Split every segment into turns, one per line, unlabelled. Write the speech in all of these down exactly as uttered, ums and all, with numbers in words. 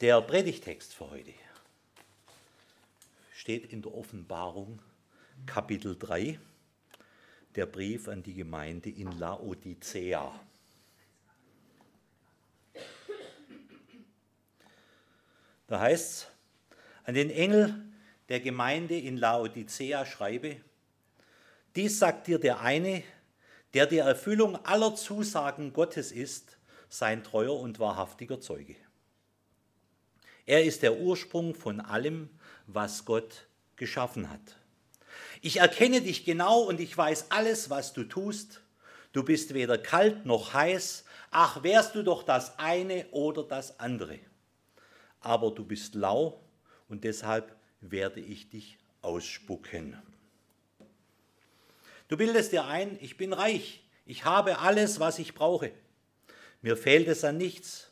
Der Predigtext für heute steht in der Offenbarung, Kapitel drei, der Brief an die Gemeinde in Laodicea. Da heißt es, an den Engel der Gemeinde in Laodicea schreibe, dies sagt dir der eine, der die Erfüllung aller Zusagen Gottes ist, sein treuer und wahrhaftiger Zeuge. Er ist der Ursprung von allem, was Gott geschaffen hat. Ich erkenne dich genau und ich weiß alles, was du tust. Du bist weder kalt noch heiß. Ach, wärst du doch das eine oder das andere. Aber du bist lau und deshalb werde ich dich ausspucken. Du bildest dir ein, ich bin reich. Ich habe alles, was ich brauche. Mir fehlt es an nichts.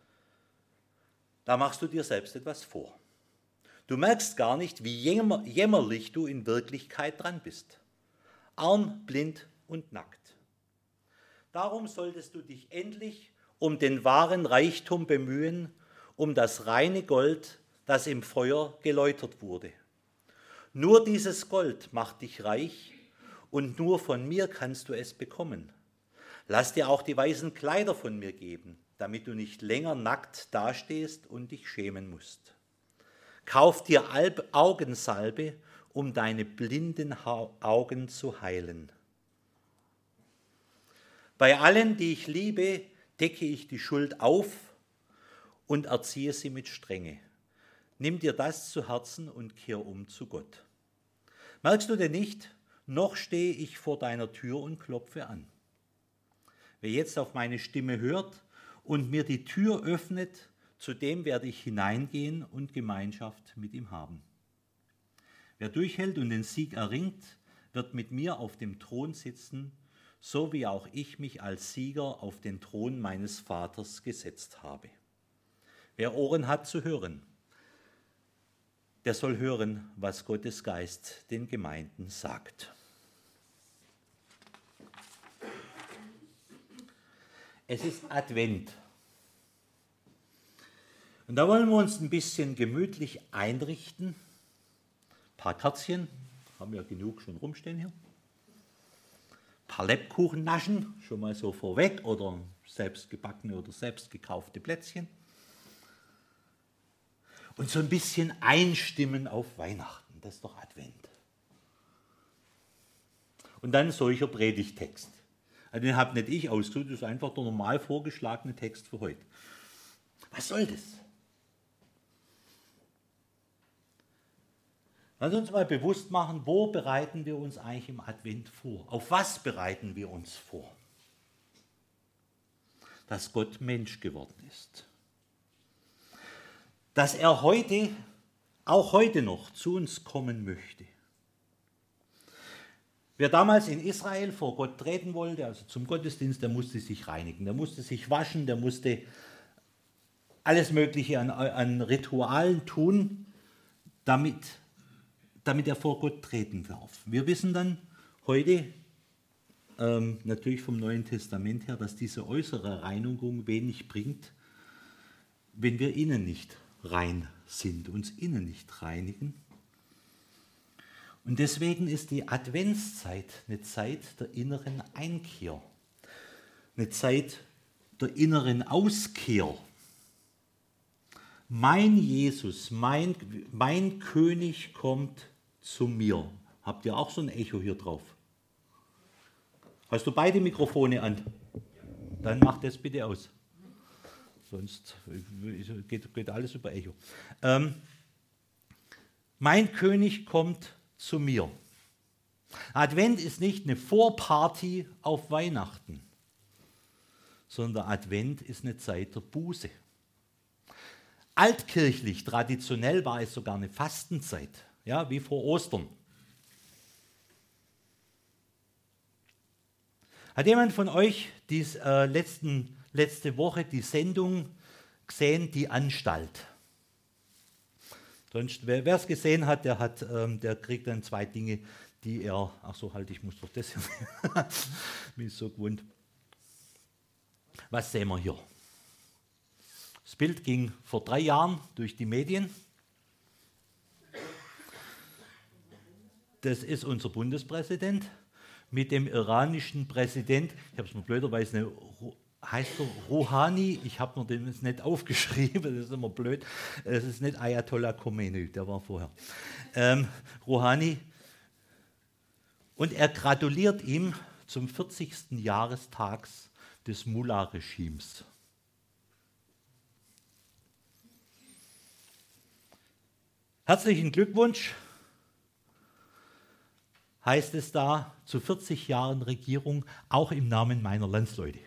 Da machst du dir selbst etwas vor. Du merkst gar nicht, wie jämmer, jämmerlich du in Wirklichkeit dran bist. Arm, blind und nackt. Darum solltest du dich endlich um den wahren Reichtum bemühen, um das reine Gold, das im Feuer geläutert wurde. Nur dieses Gold macht dich reich und nur von mir kannst du es bekommen. Lass dir auch die weißen Kleider von mir geben, damit du nicht länger nackt dastehst und dich schämen musst. Kauf dir Augensalbe, um deine blinden Augen zu heilen. Bei allen, die ich liebe, decke ich die Schuld auf und erziehe sie mit Strenge. Nimm dir das zu Herzen und kehr um zu Gott. Merkst du denn nicht, noch stehe ich vor deiner Tür und klopfe an. Wer jetzt auf meine Stimme hört und mir die Tür öffnet, zu dem werde ich hineingehen und Gemeinschaft mit ihm haben. Wer durchhält und den Sieg erringt, wird mit mir auf dem Thron sitzen, so wie auch ich mich als Sieger auf den Thron meines Vaters gesetzt habe. Wer Ohren hat zu hören, der soll hören, was Gottes Geist den Gemeinden sagt. Es ist Advent. Und da wollen wir uns ein bisschen gemütlich einrichten. Ein paar Kerzchen, haben wir ja genug schon rumstehen hier. Ein paar Lebkuchen naschen, schon mal so vorweg, oder selbst gebackene oder selbst gekaufte Plätzchen. Und so ein bisschen einstimmen auf Weihnachten, das ist doch Advent. Und dann solcher Predigtext. Also den habe nicht ich ausgesucht, das ist einfach der normal vorgeschlagene Text für heute. Was soll das? Lass uns mal bewusst machen, wo bereiten wir uns eigentlich im Advent vor? Auf was bereiten wir uns vor? Dass Gott Mensch geworden ist. Dass er heute, auch heute noch, zu uns kommen möchte. Wer damals in Israel vor Gott treten wollte, also zum Gottesdienst, der musste sich reinigen, der musste sich waschen, der musste alles Mögliche an, an Ritualen tun, damit, damit er vor Gott treten darf. Wir wissen dann heute, ähm, natürlich vom Neuen Testament her, dass diese äußere Reinigung wenig bringt, wenn wir innen nicht rein sind, uns innen nicht reinigen. Und deswegen ist die Adventszeit eine Zeit der inneren Einkehr, eine Zeit der inneren Auskehr. Mein Jesus, mein, mein König kommt zu mir. Habt ihr auch so ein Echo hier drauf? Hast du beide Mikrofone an? Dann mach das bitte aus. Sonst geht, geht alles über Echo. Ähm, mein König kommt zu mir. Advent ist nicht eine Vorparty auf Weihnachten, sondern Advent ist eine Zeit der Buße. Altkirchlich, traditionell war es sogar eine Fastenzeit, ja, wie vor Ostern. Hat jemand von euch dies, äh, letzten, letzte Woche die Sendung gesehen, Die Anstalt? Sonst, wer es gesehen hat, der, hat ähm, der kriegt dann zwei Dinge, die er, ach so, halt, ich muss doch das hier, bin ich so gewohnt. Was sehen wir hier? Das Das Bild ging vor drei Jahren durch die Medien. Das ist unser Bundespräsident mit dem iranischen Präsident, ich habe es mir blöderweise nicht, heißt er Rouhani, ich habe mir den jetzt nicht aufgeschrieben, das ist immer blöd, es ist nicht Ayatollah Khomeini, der war vorher. Ähm, Rouhani, und er gratuliert ihm zum vierzigsten Jahrestag des Mullah-Regimes. Herzlichen Glückwunsch, heißt es da, zu vierzig Jahren Regierung, auch im Namen meiner Landsleute.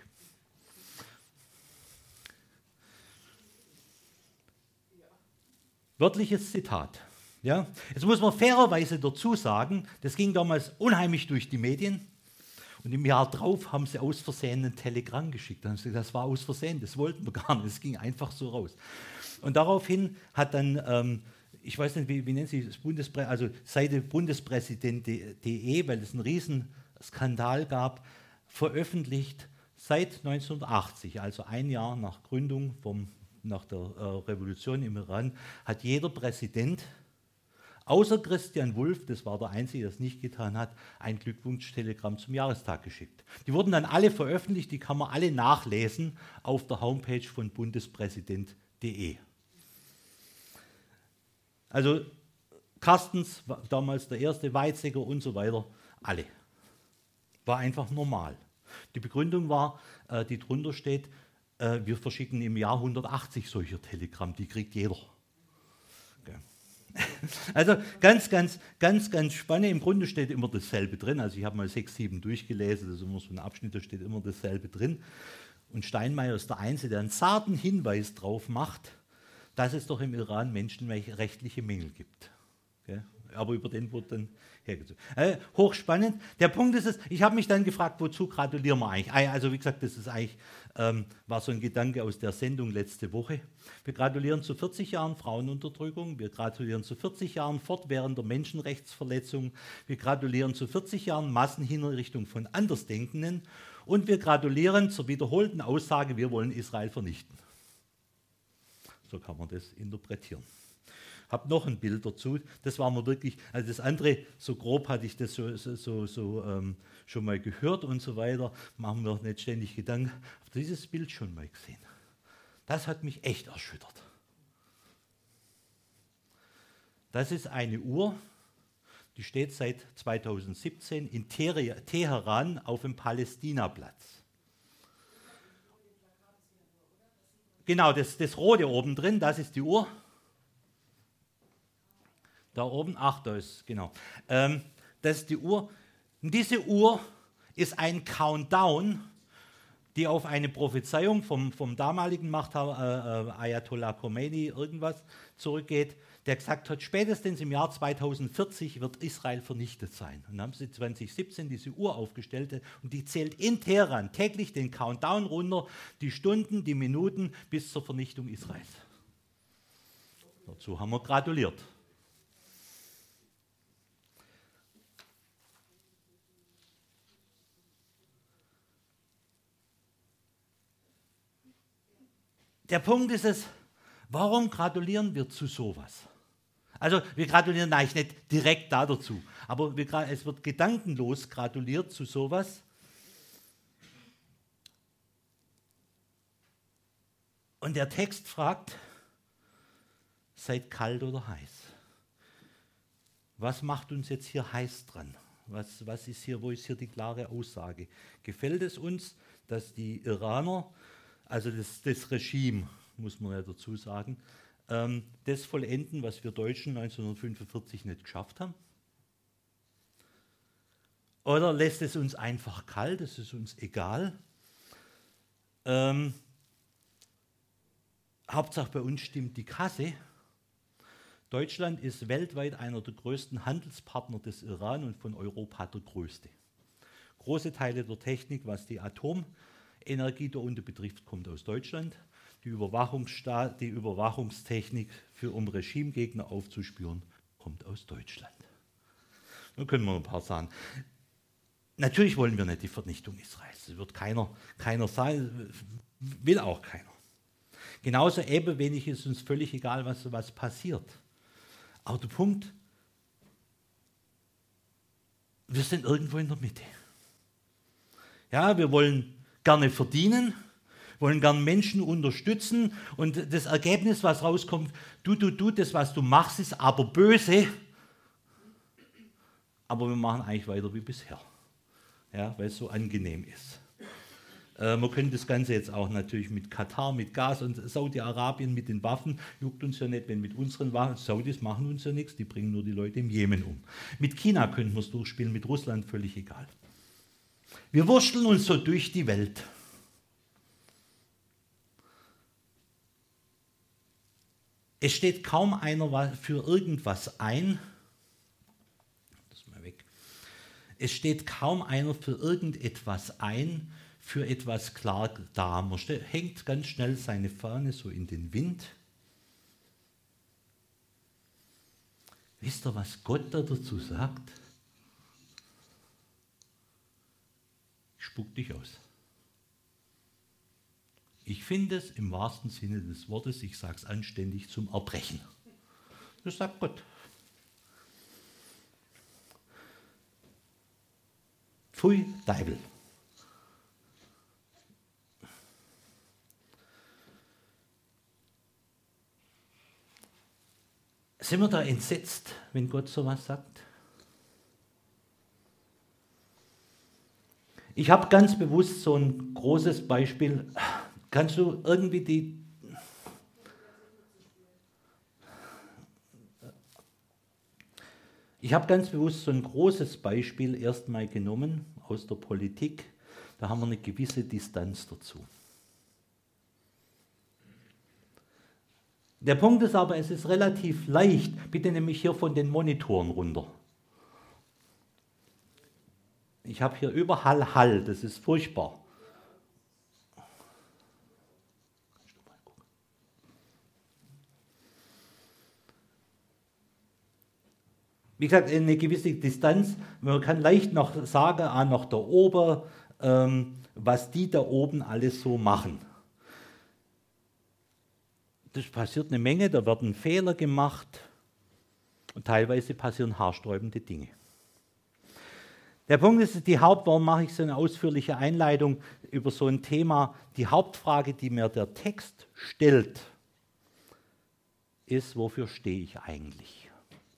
Wörtliches Zitat. Ja? Jetzt muss man fairerweise dazu sagen, das ging damals unheimlich durch die Medien und im Jahr drauf haben sie aus Versehen ein Telegramm geschickt. Dann haben sie gesagt, das war aus Versehen, das wollten wir gar nicht, es ging einfach so raus. Und daraufhin hat dann, ähm, ich weiß nicht, wie, wie nennt sie das, Bundespre also Seite bundespräsident punkt de, weil es einen riesen Skandal gab, veröffentlicht seit neunzehnhundertachtzig, also ein Jahr nach Gründung vom nach der äh, Revolution im Iran, hat jeder Präsident, außer Christian Wulff, das war der Einzige, der es nicht getan hat, ein Glückwunschtelegramm zum Jahrestag geschickt. Die wurden dann alle veröffentlicht, die kann man alle nachlesen auf der Homepage von bundespräsident punkt de. Also Carstens, damals der erste, Weizsäcker und so weiter, alle. War einfach normal. Die Begründung war, äh, die drunter steht, wir verschicken im Jahr hundertachtzig solcher Telegramm, die kriegt jeder. Okay. Also ganz, ganz, ganz, ganz spannend. Im Grunde steht immer dasselbe drin. Also ich habe mal sechs, sieben durchgelesen, das ist immer so ein Abschnitt, da steht immer dasselbe drin. Und Steinmeier ist der Einzige, der einen zarten Hinweis drauf macht, dass es doch im Iran menschenrechtliche Mängel gibt. Okay. Aber über den wurde dann hergezogen. Äh, hochspannend. Der Punkt ist es, ich habe mich dann gefragt, wozu gratulieren wir eigentlich? Also wie gesagt, das ist eigentlich, ähm, war so ein Gedanke aus der Sendung letzte Woche. Wir gratulieren zu vierzig Jahren Frauenunterdrückung, wir gratulieren zu vierzig Jahren fortwährender Menschenrechtsverletzung, wir gratulieren zu vierzig Jahren Massenhinrichtung von Andersdenkenden und wir gratulieren zur wiederholten Aussage, wir wollen Israel vernichten. So kann man das interpretieren. Habe noch ein Bild dazu, das war mir wirklich, also das andere, so grob hatte ich das so, so, so, so ähm, schon mal gehört und so weiter, machen wir nicht ständig Gedanken, habe dieses Bild schon mal gesehen. Das hat mich echt erschüttert. Das ist eine Uhr, die steht seit zweitausendsiebzehn in Teheran auf dem Palästinaplatz. Genau, das, das Rote oben drin, das ist die Uhr. Da oben, ach, da ist, genau. Ähm, das ist die Uhr. Und diese Uhr ist ein Countdown, die auf eine Prophezeiung vom, vom damaligen Machthaber, äh, Ayatollah Khomeini, irgendwas zurückgeht, der gesagt hat, spätestens im Jahr zweitausendvierzig wird Israel vernichtet sein. Und dann haben sie zweitausendsiebzehn diese Uhr aufgestellt und die zählt in Teheran täglich den Countdown runter, die Stunden, die Minuten bis zur Vernichtung Israels. Dazu haben wir gratuliert. Der Punkt ist es, warum gratulieren wir zu sowas? Also wir gratulieren eigentlich nicht direkt da dazu, aber wir, es wird gedankenlos gratuliert zu sowas. Und der Text fragt, seid kalt oder heiß? Was macht uns jetzt hier heiß dran? Was, was ist hier, wo ist hier die klare Aussage? Gefällt es uns, dass die Iraner, also das, das Regime, muss man ja dazu sagen, ähm, das vollenden, was wir Deutschen neunzehnhundertfünfundvierzig nicht geschafft haben? Oder lässt es uns einfach kalt, es ist uns egal? Ähm, Hauptsache bei uns stimmt die Kasse. Deutschland ist weltweit einer der größten Handelspartner des Iran und von Europa der größte. Große Teile der Technik, was die Atomenergie darunter betrifft, kommt aus Deutschland. Die, Überwachungssta- die Überwachungstechnik, für, um Regimegegner aufzuspüren, kommt aus Deutschland. Dann können wir ein paar sagen. Natürlich wollen wir nicht die Vernichtung Israels. Das wird keiner, keiner sein, will auch keiner. Genauso ebenwenig ist uns völlig egal, was, was passiert. Aber der Punkt, wir sind irgendwo in der Mitte. Ja, wir wollen gerne verdienen, wollen gerne Menschen unterstützen und das Ergebnis, was rauskommt, du, du, du, das, was du machst, ist aber böse, aber wir machen eigentlich weiter wie bisher, ja, weil es so angenehm ist. Äh, wir können das Ganze jetzt auch natürlich mit Katar, mit Gas und Saudi-Arabien mit den Waffen, juckt uns ja nicht, wenn mit unseren Waffen, Saudis machen uns ja nichts, die bringen nur die Leute im Jemen um. Mit China könnten wir es durchspielen, mit Russland völlig egal. Wir wursteln uns so durch die Welt. Es steht kaum einer für irgendwas ein. Das mal weg. Es steht kaum einer für irgendetwas ein, für etwas klar da. Man hängt ganz schnell seine Fahne so in den Wind. Wisst ihr, was Gott da dazu sagt? Ich spuck dich aus. Ich finde es im wahrsten Sinne des Wortes, ich sage es anständig, zum Erbrechen. Das sagt Gott. Pfui, Deibel. Sind wir da entsetzt, wenn Gott sowas sagt? Ich habe ganz bewusst so ein großes Beispiel. Kannst du irgendwie die... Ich habe ganz bewusst so ein großes Beispiel erstmal genommen aus der Politik. Da haben wir eine gewisse Distanz dazu. Der Punkt ist aber, es ist relativ leicht. Bitte nehme ich hier von den Monitoren runter. Ich habe hier überall Hall, das ist furchtbar. Wie gesagt, eine gewisse Distanz. Man kann leicht noch sagen, ah, noch da oben, ähm, was die da oben alles so machen. Das passiert eine Menge, da werden Fehler gemacht und teilweise passieren haarsträubende Dinge. Der Punkt ist, die Haupt, warum mache ich so eine ausführliche Einleitung über so ein Thema? Die Hauptfrage, die mir der Text stellt, ist, wofür stehe ich eigentlich?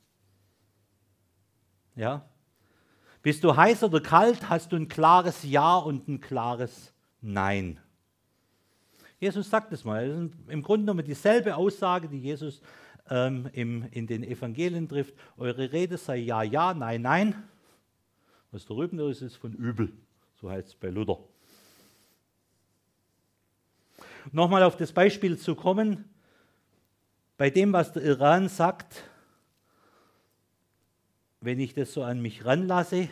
Ja? Bist du heiß oder kalt, hast du ein klares Ja und ein klares Nein. Jesus sagt es mal, das ist im Grunde genommen dieselbe Aussage, die Jesus ähm, im, in den Evangelien trifft. Eure Rede sei Ja, Ja, Nein, Nein. Was da drüben ist, ist von übel, so heißt es bei Luther. Nochmal auf das Beispiel zu kommen, bei dem, was der Iran sagt, wenn ich das so an mich ranlasse,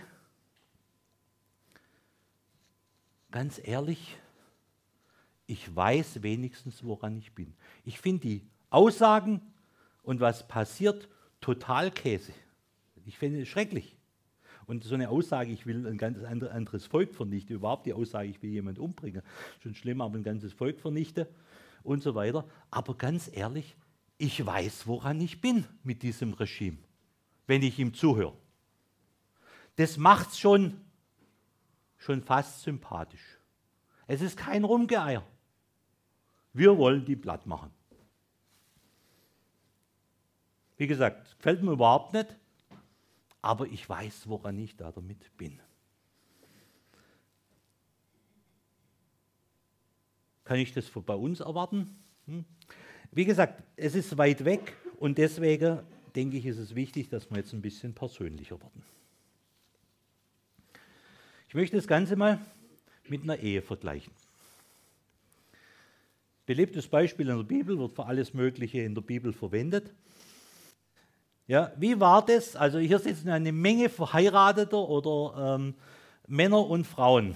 ganz ehrlich, ich weiß wenigstens, woran ich bin. Ich finde die Aussagen und was passiert total Käse. Ich finde es schrecklich. Und so eine Aussage, ich will ein ganz anderes Volk vernichten, überhaupt die Aussage, ich will jemanden umbringen, schon schlimm, aber ein ganzes Volk vernichten und so weiter. Aber ganz ehrlich, ich weiß, woran ich bin mit diesem Regime, wenn ich ihm zuhöre. Das macht es schon, schon fast sympathisch. Es ist kein Rumgeeier. Wir wollen die platt machen. Wie gesagt, gefällt mir überhaupt nicht, aber ich weiß, woran ich da damit bin. Kann ich das bei uns erwarten? Hm? Wie gesagt, es ist weit weg und deswegen denke ich, ist es wichtig, dass wir jetzt ein bisschen persönlicher werden. Ich möchte das Ganze mal mit einer Ehe vergleichen. Beliebtes Beispiel in der Bibel, wird für alles Mögliche in der Bibel verwendet. Ja, wie war das? Also hier sitzen eine Menge Verheirateter oder ähm, Männer und Frauen.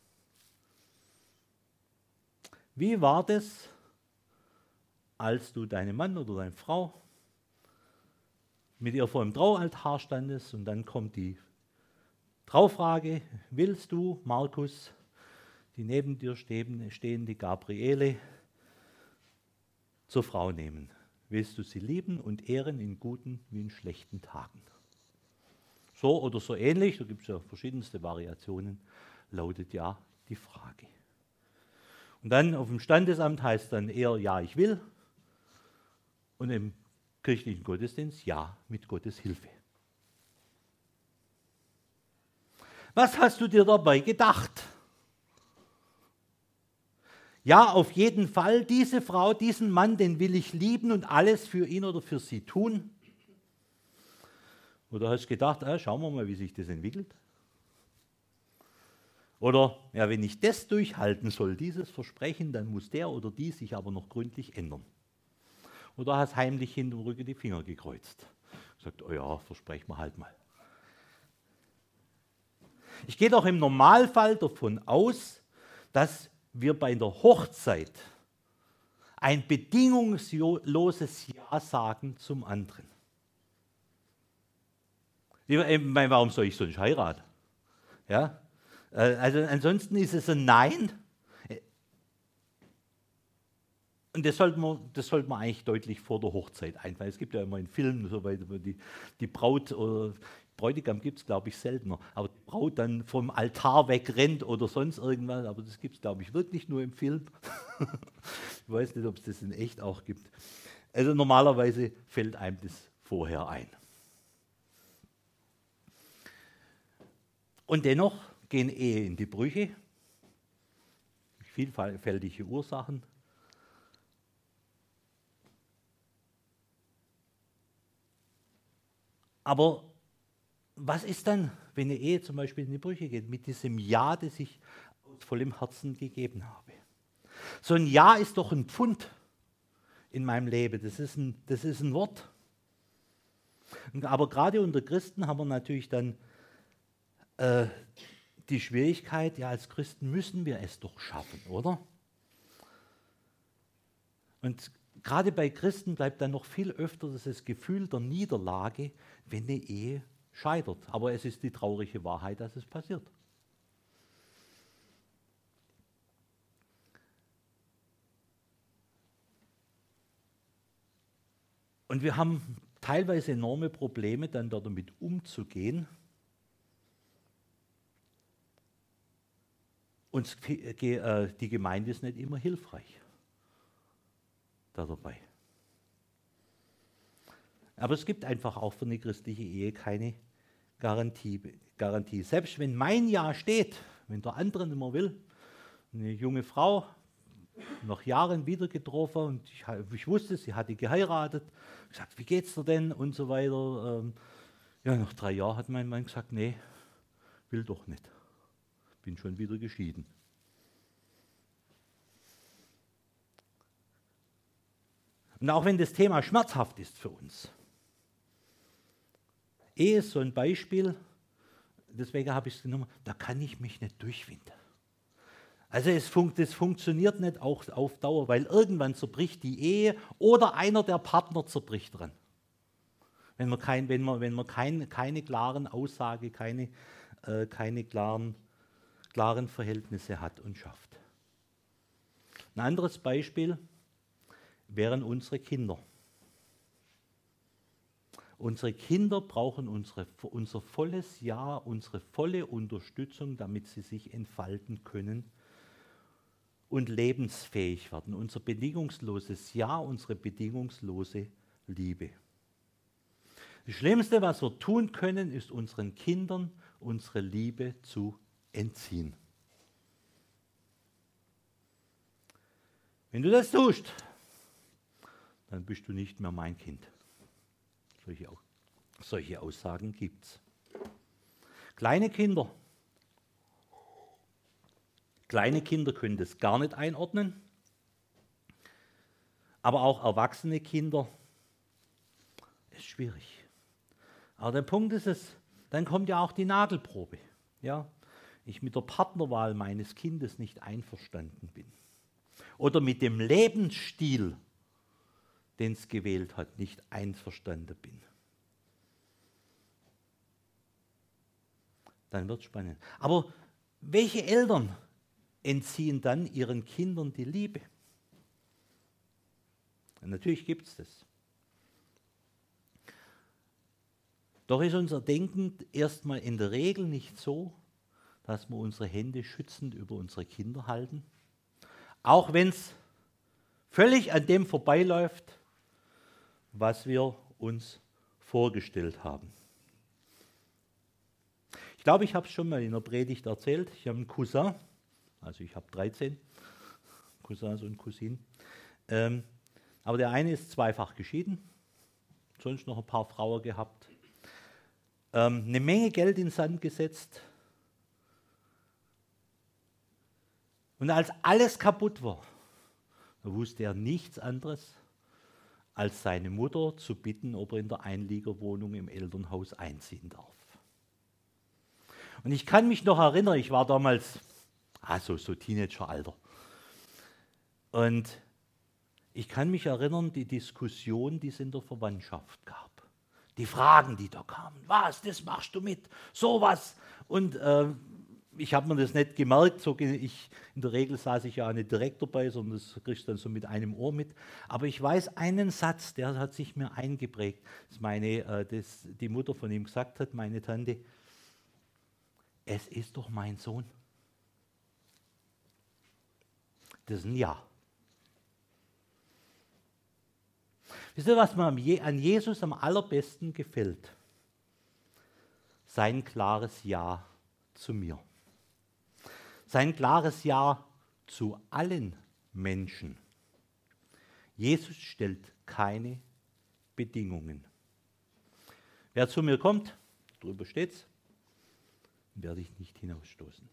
Wie war das, als du deinen Mann oder deine Frau mit ihr vor dem Traualtar standest und dann kommt die Traufrage, willst du, Markus, die neben dir stehen, stehende Gabriele, zur Frau nehmen, willst du sie lieben und ehren in guten wie in schlechten Tagen. So oder so ähnlich, da gibt es ja verschiedenste Variationen, lautet ja die Frage. Und dann auf dem Standesamt heißt dann eher ja, ich will. Und im kirchlichen Gottesdienst ja, mit Gottes Hilfe. Was hast du dir dabei gedacht? Ja, auf jeden Fall, diese Frau, diesen Mann, den will ich lieben und alles für ihn oder für sie tun. Oder hast du gedacht, ah, schauen wir mal, wie sich das entwickelt? Oder, ja, wenn ich das durchhalten soll, dieses Versprechen, dann muss der oder die sich aber noch gründlich ändern. Oder hast heimlich hinterm Rücken die Finger gekreuzt. Sagt, oh ja, versprechen wir halt mal. Ich gehe doch im Normalfall davon aus, dass wir bei der Hochzeit ein bedingungsloses Ja sagen zum anderen. Warum soll ich sonst heiraten? Ja? Also ansonsten ist es ein Nein. Und das sollte man, das sollte man eigentlich deutlich vor der Hochzeit einfallen. Es gibt ja immer in Filmen, so weit, wo die, die Braut oder Bräutigam gibt es, glaube ich, seltener. Aber die Braut dann vom Altar wegrennt oder sonst irgendwas. Aber das gibt es, glaube ich, wirklich nur im Film. Ich weiß nicht, ob es das in echt auch gibt. Also normalerweise fällt einem das vorher ein. Und dennoch gehen Ehe in die Brüche. Vielfältige Ursachen. Aber was ist dann, wenn eine Ehe zum Beispiel in die Brüche geht, mit diesem Ja, das ich aus vollem Herzen gegeben habe? So ein Ja ist doch ein Pfund in meinem Leben, das ist ein, das ist ein Wort. Aber gerade unter Christen haben wir natürlich dann äh, die Schwierigkeit, ja, als Christen müssen wir es doch schaffen, oder? Und gerade bei Christen bleibt dann noch viel öfter das Gefühl der Niederlage, wenn eine Ehe scheitert. Aber es ist die traurige Wahrheit, dass es passiert. Und wir haben teilweise enorme Probleme, dann damit umzugehen. Und die Gemeinde ist nicht immer hilfreich da dabei. Aber es gibt einfach auch für eine christliche Ehe keine Garantie. Garantie. Selbst wenn mein Ja steht, wenn der andere nicht mehr will, eine junge Frau, nach Jahren wieder getroffen und ich, ich wusste, sie hatte geheiratet, gesagt, wie geht's dir denn und so weiter. Ja, nach drei Jahren hat mein Mann gesagt, nee, will doch nicht. Bin schon wieder geschieden. Und auch wenn das Thema schmerzhaft ist für uns. Ehe ist so ein Beispiel, deswegen habe ich es genommen, da kann ich mich nicht durchwinden. Also es funkt, das funktioniert nicht auch auf Dauer, weil irgendwann zerbricht die Ehe oder einer der Partner zerbricht dran. Wenn man, kein, wenn man, wenn man kein, keine klaren Aussage, keine, äh, keine klaren, klaren Verhältnisse hat und schafft. Ein anderes Beispiel wären unsere Kinder. Unsere Kinder brauchen unsere, unser volles Ja, unsere volle Unterstützung, damit sie sich entfalten können und lebensfähig werden. Unser bedingungsloses Ja, unsere bedingungslose Liebe. Das Schlimmste, was wir tun können, ist unseren Kindern unsere Liebe zu entziehen. Wenn du das tust, dann bist du nicht mehr mein Kind. Solche, solche Aussagen gibt es. Kleine Kinder. Kleine Kinder können das gar nicht einordnen. Aber auch erwachsene Kinder ist schwierig. Aber der Punkt ist es, dann kommt ja auch die Nagelprobe. Ja? Ich mit der Partnerwahl meines Kindes nicht einverstanden bin. Oder mit dem Lebensstil, den es gewählt hat, nicht einverstanden bin. Dann wird es spannend. Aber welche Eltern entziehen dann ihren Kindern die Liebe? Und natürlich gibt es das. Doch ist unser Denken erstmal in der Regel nicht so, dass wir unsere Hände schützend über unsere Kinder halten, auch wenn es völlig an dem vorbeiläuft, was wir uns vorgestellt haben. Ich glaube, ich habe es schon mal in der Predigt erzählt. Ich habe einen Cousin, also ich habe dreizehn Cousins und Cousinen, ähm, aber der eine ist zweifach geschieden, sonst noch ein paar Frauen gehabt, ähm, eine Menge Geld in den Sand gesetzt. Und als alles kaputt war, da wusste er nichts anderes, als seine Mutter zu bitten, ob er in der Einliegerwohnung im Elternhaus einziehen darf. Und ich kann mich noch erinnern, ich war damals, also so Teenageralter. Und ich kann mich erinnern, die Diskussion, die es in der Verwandtschaft gab. Die Fragen, die da kamen. Was, das machst du mit? Sowas. Und äh, ich habe mir das nicht gemerkt. So, ich, in der Regel saß ich ja nicht direkt dabei, sondern das kriegst du dann so mit einem Ohr mit. Aber ich weiß einen Satz, der hat sich mir eingeprägt. Das meine, äh, das die Mutter von ihm gesagt hat, meine Tante, es ist doch mein Sohn. Das ist ein Ja. Wisst ihr, was mir an Jesus am allerbesten gefällt? Sein klares Ja zu mir. Sein klares Ja zu allen Menschen. Jesus stellt keine Bedingungen. Wer zu mir kommt, drüber steht's, werde ich nicht hinausstoßen.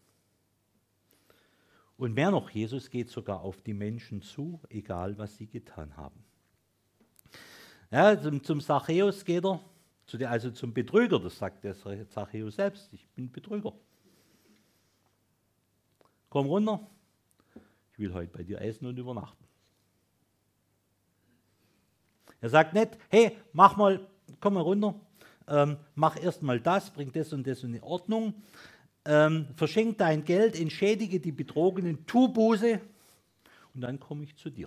Und mehr noch, Jesus geht sogar auf die Menschen zu, egal was sie getan haben. Ja, zum, zum Zachäus geht er, zu der, also zum Betrüger, das sagt der Zachäus selbst, ich bin Betrüger. Komm runter, ich will heute bei dir essen und übernachten. Er sagt nicht, hey, mach mal, komm mal runter, ähm, mach erst mal das, bring das und das in Ordnung, ähm, verschenk dein Geld, entschädige die Betrogenen, tu Buße und dann komme ich zu dir.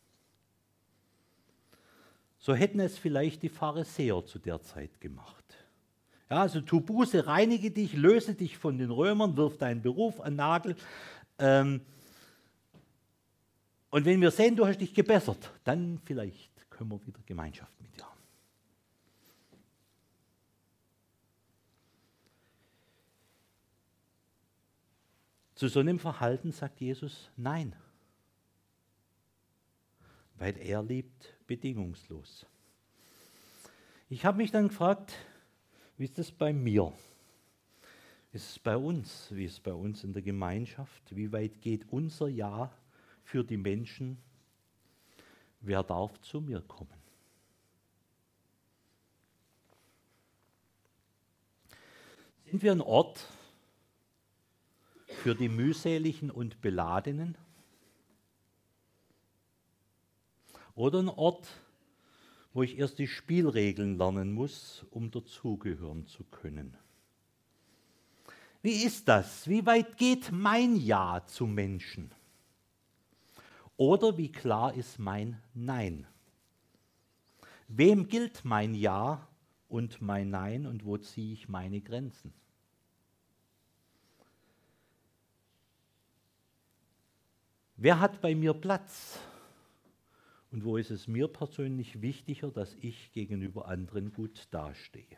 So hätten es vielleicht die Pharisäer zu der Zeit gemacht. Ja, also tu Buße, reinige dich, löse dich von den Römern, wirf deinen Beruf an den Nagel. Ähm, und wenn wir sehen, du hast dich gebessert, dann vielleicht können wir wieder Gemeinschaft mit dir haben. Zu so einem Verhalten sagt Jesus Nein. Weil er liebt bedingungslos. Ich habe mich dann gefragt, wie ist das bei mir? Wie ist es bei uns? Wie ist es bei uns in der Gemeinschaft? Wie weit geht unser Ja für die Menschen? Wer darf zu mir kommen? Sind wir ein Ort für die mühseligen und Beladenen? Oder ein Ort, wo ich erst die Spielregeln lernen muss, um dazugehören zu können? Wie ist das? Wie weit geht mein Ja zu Menschen? Oder wie klar ist mein Nein? Wem gilt mein Ja und mein Nein und wo ziehe ich meine Grenzen? Wer hat bei mir Platz? Und wo ist es mir persönlich wichtiger, dass ich gegenüber anderen gut dastehe?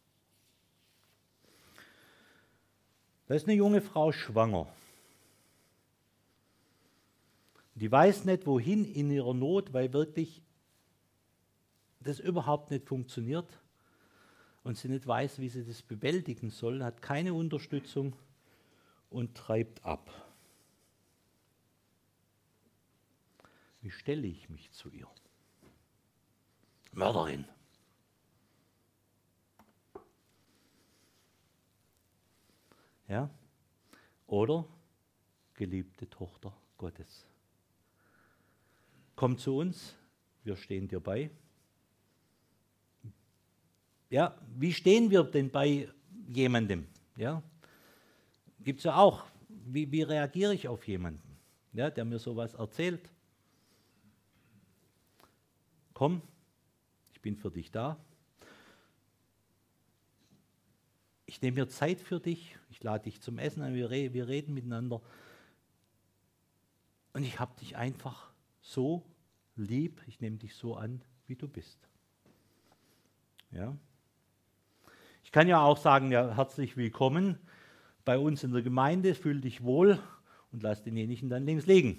Da ist eine junge Frau schwanger. Die weiß nicht, wohin in ihrer Not, weil wirklich das überhaupt nicht funktioniert und sie nicht weiß, wie sie das bewältigen soll, hat keine Unterstützung und treibt ab. Wie stelle ich mich zu ihr? Mörderin. Ja? Oder geliebte Tochter Gottes. Komm zu uns, wir stehen dir bei. Ja, wie stehen wir denn bei jemandem? Ja? Gibt es ja auch. Wie, wie reagiere ich auf jemanden, ja, der mir sowas erzählt? komm, ich bin für dich da. Ich nehme mir Zeit für dich, ich lade dich zum Essen ein, wir, re wir reden miteinander. Und ich habe dich einfach so lieb, ich nehme dich so an, wie du bist. Ja? Ich kann ja auch sagen, ja, herzlich willkommen bei uns in der Gemeinde, fühl dich wohl und lass denjenigen dann links liegen.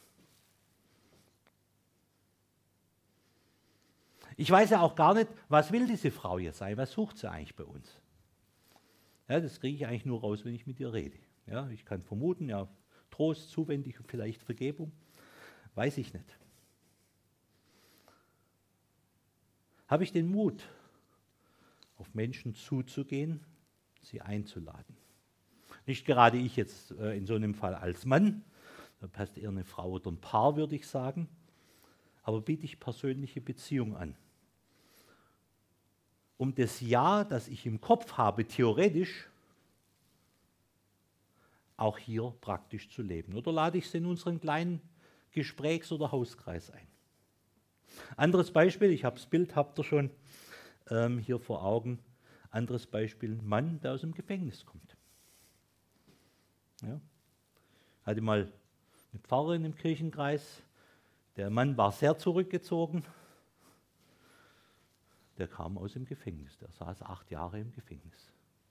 Ich weiß ja auch gar nicht, was will diese Frau jetzt sein, was sucht sie eigentlich bei uns? Ja, das kriege ich eigentlich nur raus, wenn ich mit ihr rede. Ja, ich kann vermuten, ja, Trost, zuwendig und vielleicht Vergebung, weiß ich nicht. Habe ich den Mut, auf Menschen zuzugehen, sie einzuladen? Nicht gerade ich jetzt äh, in so einem Fall als Mann, da passt eher eine Frau oder ein Paar, würde ich sagen, aber biete ich persönliche Beziehung an. Um das Ja, das ich im Kopf habe, theoretisch, auch hier praktisch zu leben. Oder lade ich sie in unseren kleinen Gesprächs- oder Hauskreis ein. Anderes Beispiel, ich habe das Bild, habt ihr schon ähm, hier vor Augen. Anderes Beispiel, ein Mann, der aus dem Gefängnis kommt. Ja. Hatte mal eine Pfarrerin im Kirchenkreis. Der Mann war sehr zurückgezogen. Der kam aus dem Gefängnis. Der saß acht Jahre im Gefängnis.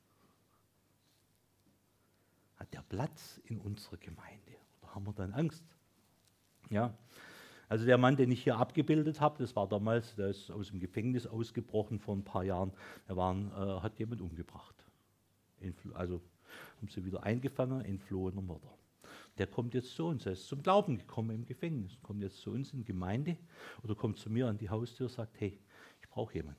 Hat der Platz in unserer Gemeinde? Oder haben wir dann Angst? Ja. Also der Mann, den ich hier abgebildet habe, das war damals, der ist aus dem Gefängnis ausgebrochen vor ein paar Jahren. Er war, äh, hat jemand umgebracht. Entfl also haben sie wieder eingefangen, entflohener Mörder. Der kommt jetzt zu uns, er ist zum Glauben gekommen im Gefängnis, kommt jetzt zu uns in die Gemeinde oder kommt zu mir an die Haustür und sagt, hey, ich brauche jemand.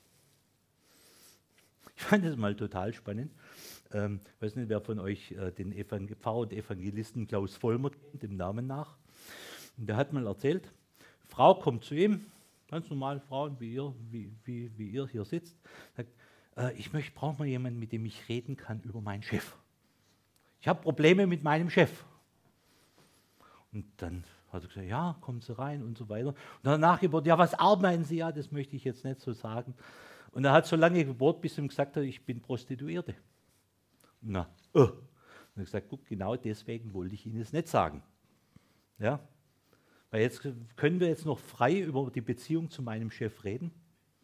Ich fand das mal total spannend. Ich ähm, weiß nicht, wer von euch äh, den Evangel Pfarrer und Evangelisten Klaus Vollmer kennt, dem Namen nach. Und der hat mal erzählt, Frau kommt zu ihm, ganz normale Frauen, wie ihr, wie, wie, wie ihr hier sitzt, sagt, äh, ich möchte, brauche mal jemanden, mit dem ich reden kann über meinen Chef. Ich habe Probleme mit meinem Chef. Und dann hat er gesagt, ja, kommen Sie rein und so weiter. Und danach gebot, ja, was arbeiten Sie? Ja, das möchte ich jetzt nicht so sagen. Und er hat so lange gebohrt, bis er ihm gesagt hat, ich bin Prostituierte. Na, oh. Und er hat gesagt, guck, genau deswegen wollte ich Ihnen es nicht sagen. Ja, weil jetzt können wir jetzt noch frei über die Beziehung zu meinem Chef reden.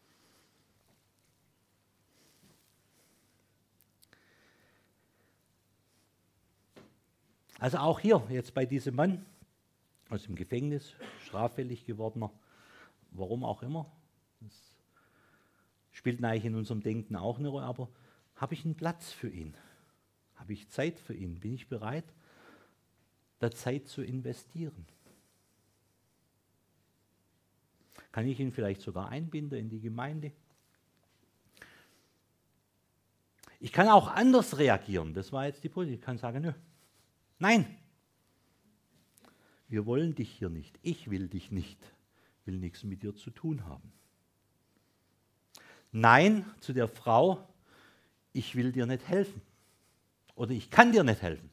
Also auch hier, jetzt bei diesem Mann aus dem Gefängnis, straffällig gewordener, warum auch immer, das spielt eigentlich in unserem Denken auch eine Rolle, aber habe ich einen Platz für ihn? Habe ich Zeit für ihn? Bin ich bereit, da Zeit zu investieren? Kann ich ihn vielleicht sogar einbinden in die Gemeinde? Ich kann auch anders reagieren, das war jetzt die Position. Ich kann sagen, nö, nein, wir wollen dich hier nicht, ich will dich nicht, will nichts mit dir zu tun haben. Nein zu der Frau, ich will dir nicht helfen oder ich kann dir nicht helfen,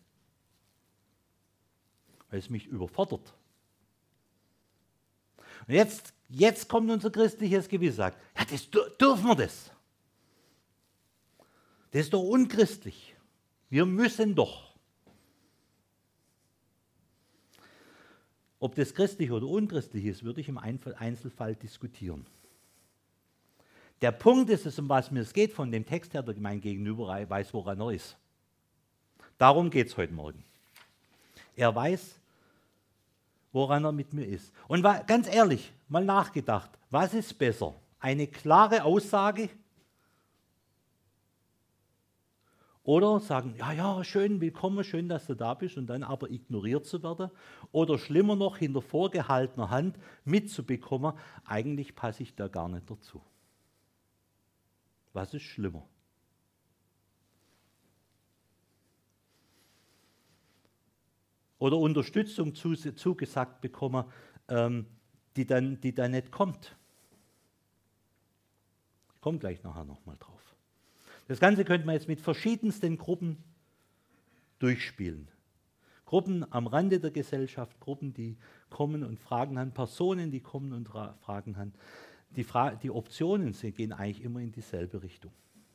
weil es mich überfordert. Und jetzt, jetzt kommt unser christliches Gewissen, sagt, ja, das, dürfen wir das? Das ist doch unchristlich. Wir müssen doch. Ob das christlich oder unchristlich ist, würde ich im Einzelfall diskutieren. Der Punkt ist es, um was mir es geht, von dem Text her, der mein Gegenüber weiß, woran er ist. Darum geht es heute Morgen. Er weiß, woran er mit mir ist. Und ganz ehrlich, mal nachgedacht, was ist besser? Eine klare Aussage oder sagen, ja, ja, schön, willkommen, schön, dass du da bist und dann aber ignoriert zu werden oder schlimmer noch, hinter vorgehaltener Hand mitzubekommen, eigentlich passe ich da gar nicht dazu. Was ist schlimmer? Oder Unterstützung zugesagt bekommen, ähm, die, dann, die dann nicht kommt. Ich komme gleich nachher nochmal drauf. Das Ganze könnte man jetzt mit verschiedensten Gruppen durchspielen. Gruppen am Rande der Gesellschaft, Gruppen, die kommen und Fragen haben, Personen, die kommen und Fragen haben. Die, Fra- die Optionen sind, gehen eigentlich immer in dieselbe Richtung.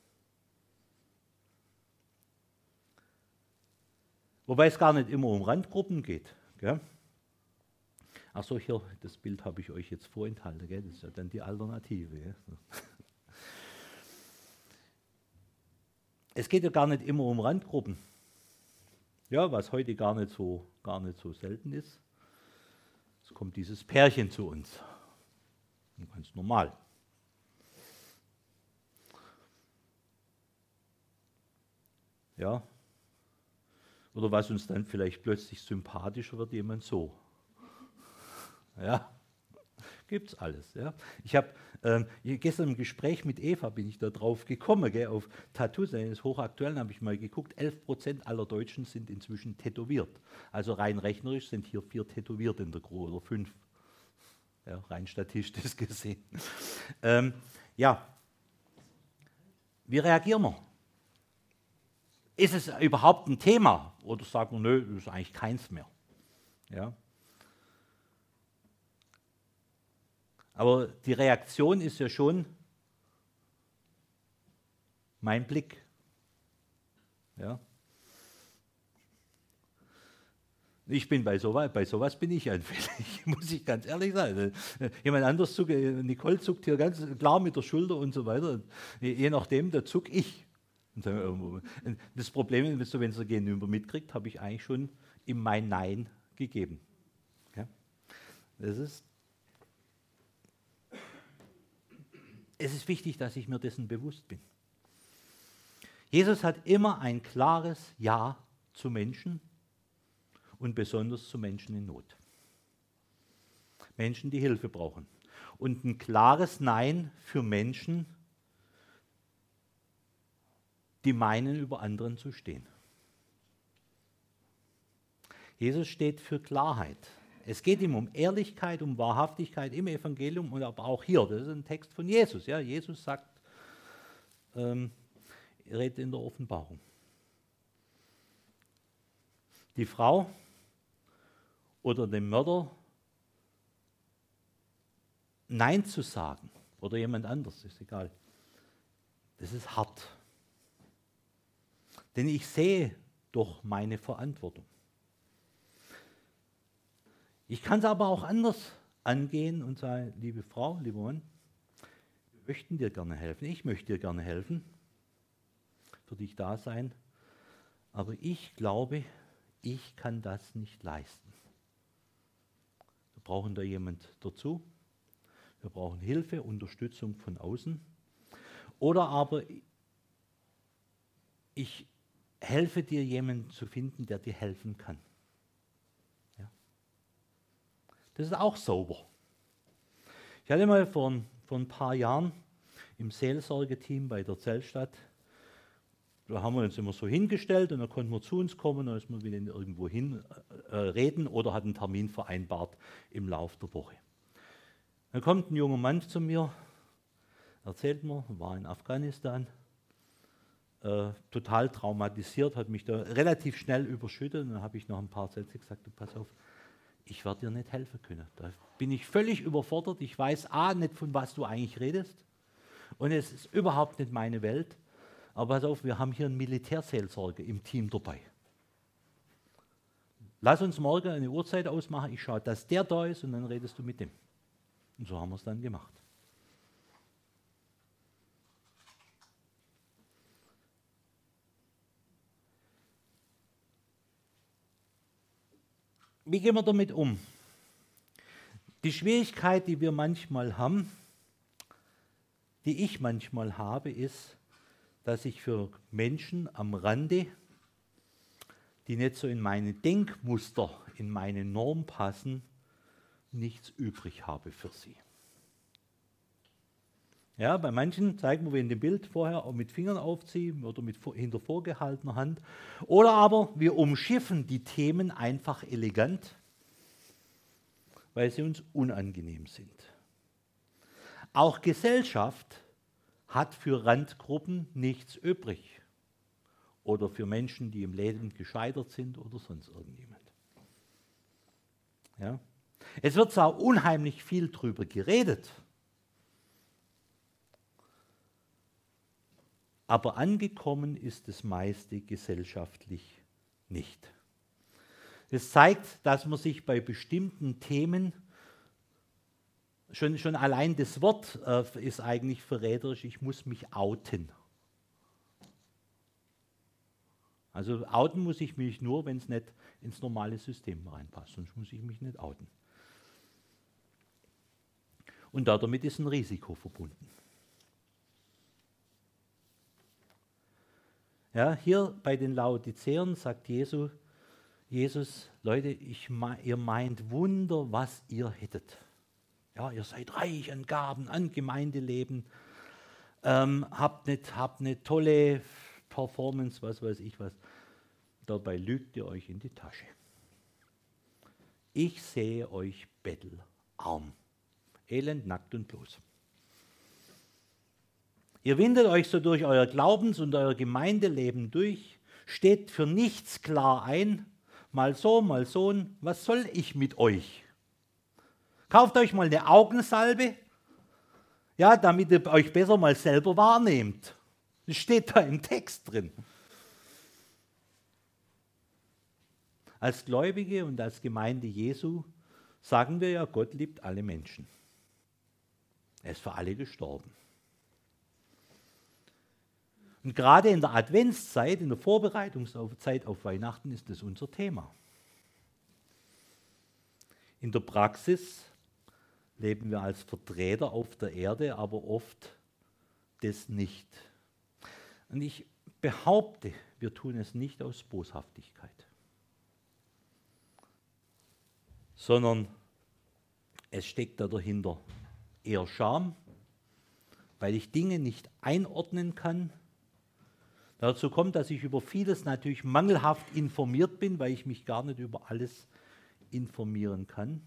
Wobei es gar nicht immer um Randgruppen geht. Gell? Achso, hier, das Bild habe ich euch jetzt vorenthalten. Gell? Das ist ja dann die Alternative. Gell? Es geht ja gar nicht immer um Randgruppen. Ja, was heute gar nicht so, gar nicht so selten ist. Es kommt dieses Pärchen zu uns. Ganz normal. Ja. Oder was uns dann vielleicht plötzlich sympathischer wird, jemand so. Ja, gibt's alles. Ja. Ich habe ähm, gestern im Gespräch mit Eva bin ich da drauf gekommen, gell, auf Tattoos, das ist hochaktuell, habe ich mal geguckt, elf Prozent aller Deutschen sind inzwischen tätowiert. Also rein rechnerisch sind hier vier tätowiert in der Gruppe oder fünf. Ja, rein statistisch gesehen. Ähm, ja, wie reagieren wir? Ist es überhaupt ein Thema? Oder sagen wir, nö, das ist eigentlich keins mehr. Ja. Aber die Reaktion ist ja schon mein Blick. Ja. Ich bin bei sowas, bei sowas bin ich anfällig, muss ich ganz ehrlich sagen. Jemand anderes zuckt, Nicole zuckt hier ganz klar mit der Schulter und so weiter. Je nachdem, da zuck ich. Das Problem ist, wenn es der Gegenüber mitkriegt, habe ich eigentlich schon ihm mein Nein gegeben. Das ist, es ist wichtig, dass ich mir dessen bewusst bin. Jesus hat immer ein klares Ja zu Menschen und besonders zu Menschen in Not. Menschen, die Hilfe brauchen. Und ein klares Nein für Menschen, die meinen, über anderen zu stehen. Jesus steht für Klarheit. Es geht ihm um Ehrlichkeit, um Wahrhaftigkeit im Evangelium und aber auch hier. Das ist ein Text von Jesus. Ja, Jesus sagt, ähm, er redet in der Offenbarung. Die Frau oder dem Mörder Nein zu sagen oder jemand anders, ist egal. Das ist hart. Denn ich sehe doch meine Verantwortung. Ich kann es aber auch anders angehen und sagen, liebe Frau, lieber Mann, wir möchten dir gerne helfen. Ich möchte dir gerne helfen, für dich da sein. Aber ich glaube, ich kann das nicht leisten. Wir brauchen da jemand dazu. Wir brauchen Hilfe, Unterstützung von außen. Oder aber ich helfe dir, jemanden zu finden, der dir helfen kann. Ja. Das ist auch sauber. Ich hatte mal vor, vor ein paar Jahren im Seelsorgeteam bei der Zellstadt, da haben wir uns immer so hingestellt und dann konnten wir zu uns kommen, dann ist man wieder irgendwo hin äh, reden oder hat einen Termin vereinbart im Laufe der Woche. Dann kommt ein junger Mann zu mir, erzählt mir, war in Afghanistan, äh, total traumatisiert, hat mich da relativ schnell überschüttet und dann habe ich noch ein paar Sätze gesagt, du pass auf, ich werde dir nicht helfen können. Da bin ich völlig überfordert, ich weiß A, nicht von was du eigentlich redest und es ist überhaupt nicht meine Welt, aber pass auf, wir haben hier einen Militärseelsorger im Team dabei. Lass uns morgen eine Uhrzeit ausmachen, ich schaue, dass der da ist und dann redest du mit dem. Und so haben wir es dann gemacht. Wie gehen wir damit um? Die Schwierigkeit, die wir manchmal haben, die ich manchmal habe, ist, dass ich für Menschen am Rande, die nicht so in meine Denkmuster, in meine Norm passen, nichts übrig habe für sie. Ja, bei manchen zeigen wir wie in dem Bild vorher auch mit Fingern aufziehen oder mit hinter vorgehaltener Hand. Oder aber wir umschiffen die Themen einfach elegant, weil sie uns unangenehm sind. Auch Gesellschaft hat für Randgruppen nichts übrig. Oder für Menschen, die im Leben gescheitert sind oder sonst irgendjemand. Ja? Es wird zwar unheimlich viel drüber geredet, aber angekommen ist das meiste gesellschaftlich nicht. Es zeigt, dass man sich bei bestimmten Themen, schon, schon allein das Wort äh, ist eigentlich verräterisch, ich muss mich outen. Also outen muss ich mich nur, wenn es nicht ins normale System reinpasst, sonst muss ich mich nicht outen. Und damit ist ein Risiko verbunden. Ja, hier bei den Laodicern sagt Jesus, Jesus, Leute, ich, ihr meint Wunder, was ihr hättet. Ja, ihr seid reich an Gaben, an Gemeindeleben, ähm, habt nicht, habt eine tolle Performance, was weiß ich was. Dabei lügt ihr euch in die Tasche. Ich sehe euch bettelarm, elend, nackt und bloß. Ihr windet euch so durch euer Glaubens- und euer Gemeindeleben durch, steht für nichts klar ein, mal so, mal so, was soll ich mit euch? Kauft euch mal eine Augensalbe, ja, damit ihr euch besser mal selber wahrnehmt. Das steht da im Text drin. Als Gläubige und als Gemeinde Jesu sagen wir ja, Gott liebt alle Menschen. Er ist für alle gestorben. Und gerade in der Adventszeit, in der Vorbereitungszeit auf Weihnachten ist das unser Thema. In der Praxis leben wir als Vertreter auf der Erde, aber oft das nicht. Und ich behaupte, wir tun es nicht aus Boshaftigkeit, sondern es steckt da dahinter eher Scham, weil ich Dinge nicht einordnen kann. Dazu kommt, dass ich über vieles natürlich mangelhaft informiert bin, weil ich mich gar nicht über alles informieren kann.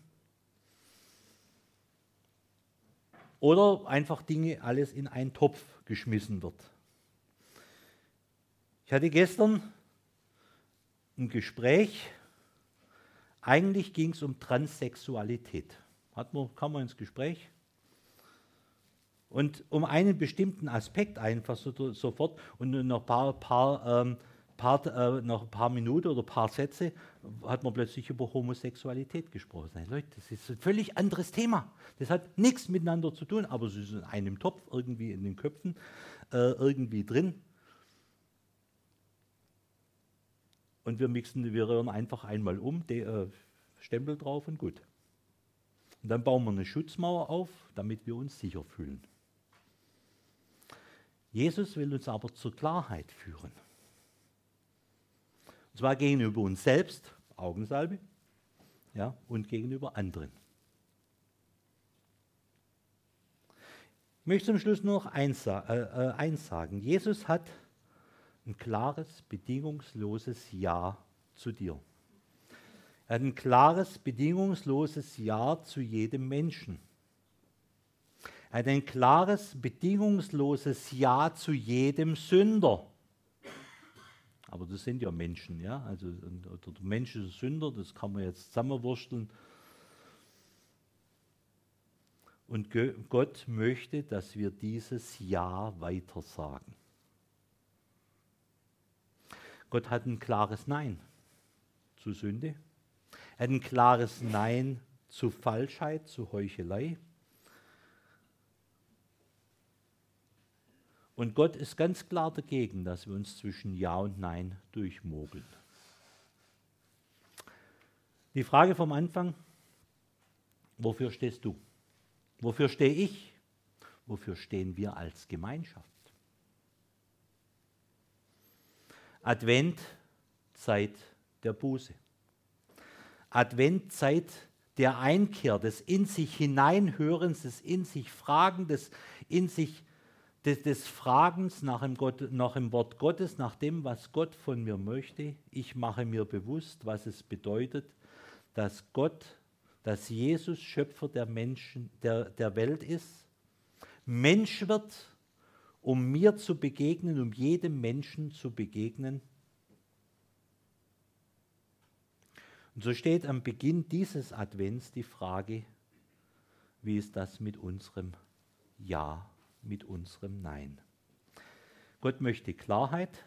Oder einfach Dinge alles in einen Topf geschmissen wird. Ich hatte gestern ein Gespräch, eigentlich ging es um Transsexualität. Hat man, kam man ins Gespräch? Und um einen bestimmten Aspekt einfach so, sofort und noch ein paar, paar, ähm, paar, äh, noch ein paar Minuten oder ein paar Sätze hat man plötzlich über Homosexualität gesprochen. Hey Leute, das ist ein völlig anderes Thema. Das hat nichts miteinander zu tun, aber es ist in einem Topf, irgendwie in den Köpfen, äh, irgendwie drin. Und wir mixen, wir rühren einfach einmal um, de, äh, Stempel drauf und gut. Und dann bauen wir eine Schutzmauer auf, damit wir uns sicher fühlen. Jesus will uns aber zur Klarheit führen. Und zwar gegenüber uns selbst, Augensalbe, ja, und gegenüber anderen. Ich möchte zum Schluss nur noch eins, äh, äh, eins sagen. Jesus hat ein klares, bedingungsloses Ja zu dir. Er hat ein klares, bedingungsloses Ja zu jedem Menschen. Er hat ein klares, bedingungsloses Ja zu jedem Sünder. Aber das sind ja Menschen, ja. Also der Mensch ist ein Sünder, das kann man jetzt zusammenwursteln. Und Gott möchte, dass wir dieses Ja weitersagen. Gott hat ein klares Nein zu Sünde. Er hat ein klares Nein zu Falschheit, zu Heuchelei. Und Gott ist ganz klar dagegen, dass wir uns zwischen Ja und Nein durchmogeln. Die Frage vom Anfang, wofür stehst du? Wofür stehe ich? Wofür stehen wir als Gemeinschaft? Advent, Zeit der Buße. Advent, Zeit der Einkehr, des in sich hineinhörens, des in sich Fragen, des in sich Des, des Fragens nach dem, Gott, nach dem Wort Gottes, nach dem, was Gott von mir möchte. Ich mache mir bewusst, was es bedeutet, dass Gott, dass Jesus Schöpfer der Menschen, der, der Welt ist, Mensch wird, um mir zu begegnen, um jedem Menschen zu begegnen. Und so steht am Beginn dieses Advents die Frage, wie ist das mit unserem Ja, mit unserem Nein? Gott möchte Klarheit,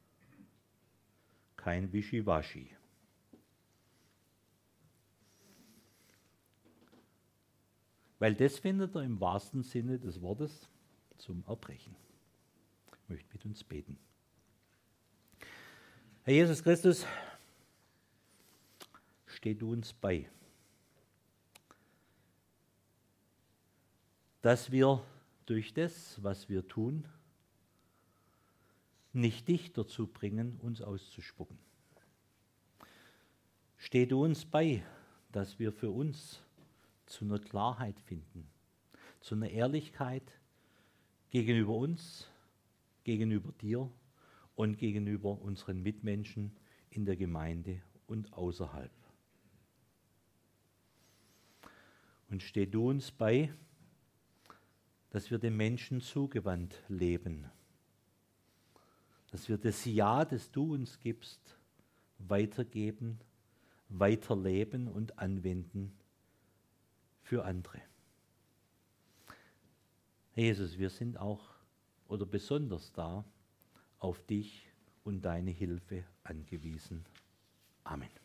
kein Wischiwaschi. Weil das findet er im wahrsten Sinne des Wortes zum Erbrechen. Ich möchte mit uns beten. Herr Jesus Christus, steh du uns bei, dass wir durch das, was wir tun, nicht dich dazu bringen, uns auszuspucken. Steh du uns bei, dass wir für uns zu einer Klarheit finden, zu einer Ehrlichkeit gegenüber uns, gegenüber dir und gegenüber unseren Mitmenschen in der Gemeinde und außerhalb. Und steh du uns bei, dass wir den Menschen zugewandt leben, dass wir das Ja, das du uns gibst, weitergeben, weiterleben und anwenden für andere. Jesus, wir sind auch oder besonders da auf dich und deine Hilfe angewiesen. Amen.